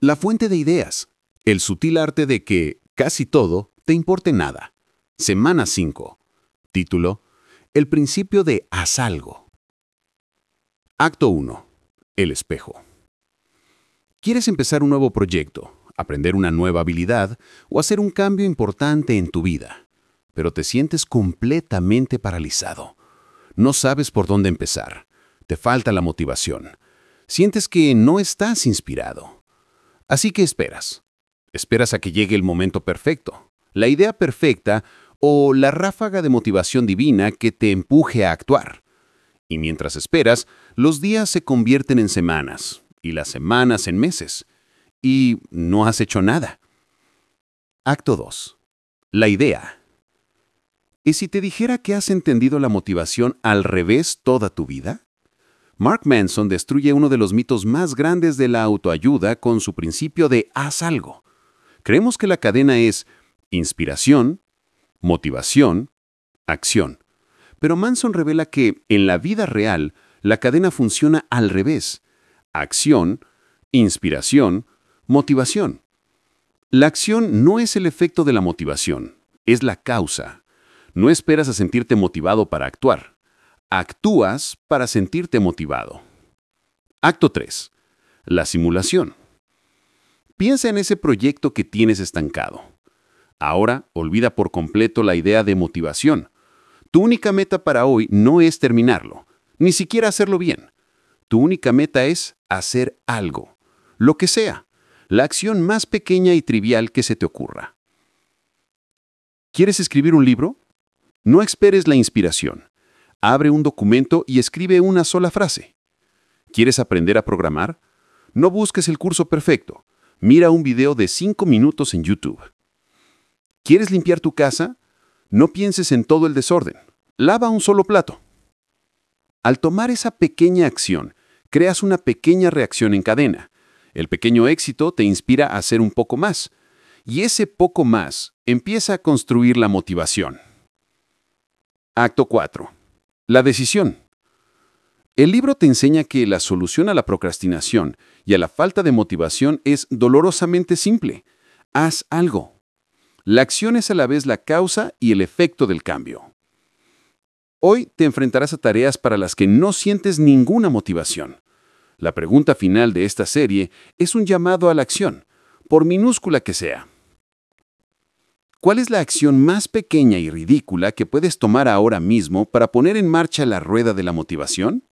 La fuente de ideas. El sutil arte de que casi todo te importe nada. Semana 5. Título: El principio de haz algo. Acto 1. El espejo. ¿Quieres empezar un nuevo proyecto, aprender una nueva habilidad o hacer un cambio importante en tu vida? Pero te sientes completamente paralizado. No sabes por dónde empezar. Te falta la motivación. Sientes que no estás inspirado. Así que esperas. Esperas a que llegue el momento perfecto, la idea perfecta o la ráfaga de motivación divina que te empuje a actuar. Y mientras esperas, los días se convierten en semanas y las semanas en meses. Y no has hecho nada. Acto 2. La idea. ¿Y si te dijera que has entendido la motivación al revés toda tu vida? Mark Manson destruye uno de los mitos más grandes de la autoayuda con su principio de haz algo. Creemos que la cadena es inspiración, motivación, acción. Pero Manson revela que, en la vida real, la cadena funciona al revés. Acción, inspiración, motivación. La acción no es el efecto de la motivación, es la causa. No esperas a sentirte motivado para actuar. Actúas para sentirte motivado. Acto 3. La simulación. Piensa en ese proyecto que tienes estancado. Ahora, olvida por completo la idea de motivación. Tu única meta para hoy no es terminarlo, ni siquiera hacerlo bien. Tu única meta es hacer algo, lo que sea, la acción más pequeña y trivial que se te ocurra. ¿Quieres escribir un libro? No esperes la inspiración. Abre un documento y escribe una sola frase. ¿Quieres aprender a programar? No busques el curso perfecto. Mira un video de 5 minutos en YouTube. ¿Quieres limpiar tu casa? No pienses en todo el desorden. Lava un solo plato. Al tomar esa pequeña acción, creas una pequeña reacción en cadena. El pequeño éxito te inspira a hacer un poco más. Y ese poco más empieza a construir la motivación. Acto 4. La decisión. El libro te enseña que la solución a la procrastinación y a la falta de motivación es dolorosamente simple. Haz algo. La acción es a la vez la causa y el efecto del cambio. Hoy te enfrentarás a tareas para las que no sientes ninguna motivación. La pregunta final de esta serie es un llamado a la acción, por minúscula que sea. ¿Cuál es la acción más pequeña y ridícula que puedes tomar ahora mismo para poner en marcha la rueda de la motivación?